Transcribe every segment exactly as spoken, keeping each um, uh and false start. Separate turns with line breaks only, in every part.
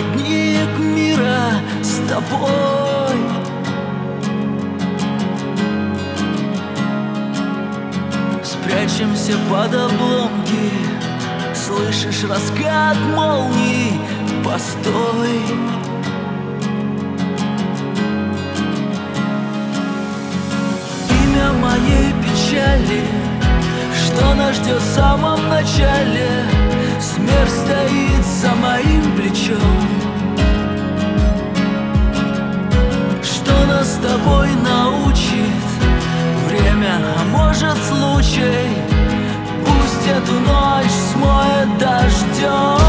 проводник мира с тобой. Спрячемся под обломки, слышишь раскат молний, постой. Имя моей печали, что нас ждет в самом начале. Смерть стоит за моим плечом. Что нас с тобой научит время, а может случай? Пусть эту ночь смоет дождем.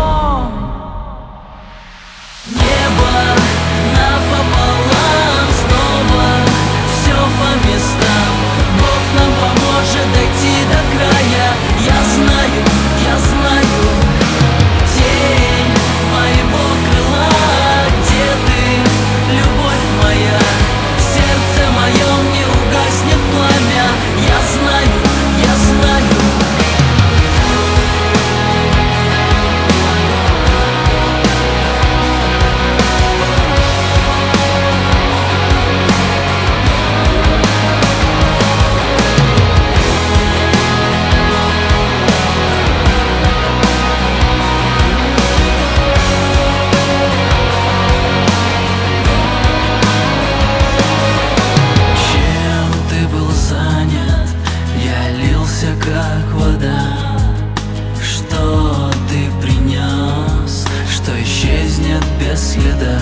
Небо напополам снова, все по местам. Бог нам поможет дойти до края. Я знаю, я знаю, тень моего крыла. Где ты, любовь моя? В сердце моем не угаснет пламя. Я знаю, я знаю. Как вода, что ты принес, что исчезнет без следа.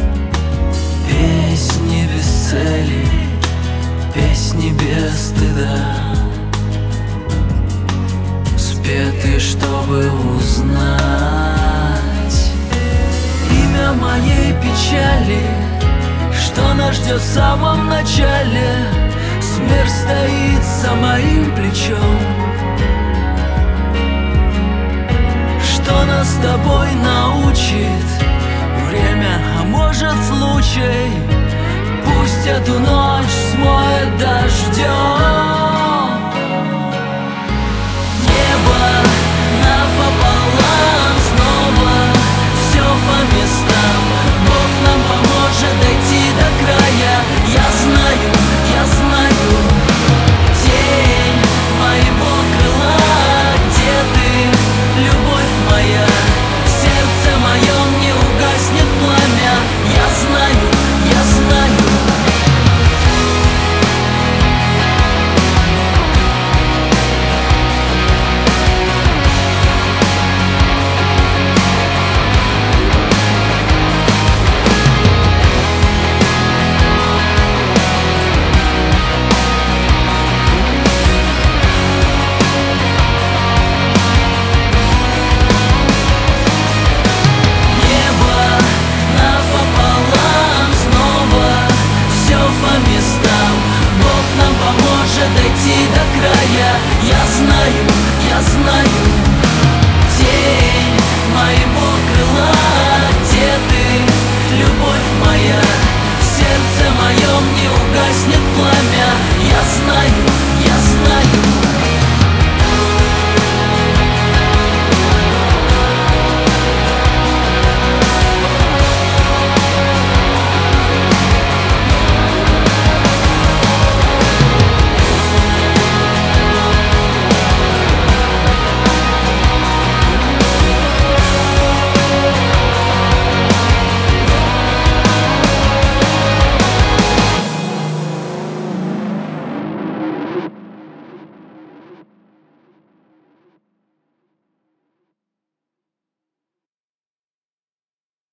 Песни без цели, песни без стыда, спеты, чтобы узнать имя моей печали, что нас ждет в самом начале. Смерть стоит за моим плечом. Что нас с тобой научит время, а может случай? Пусть эту ночь смоет дождем.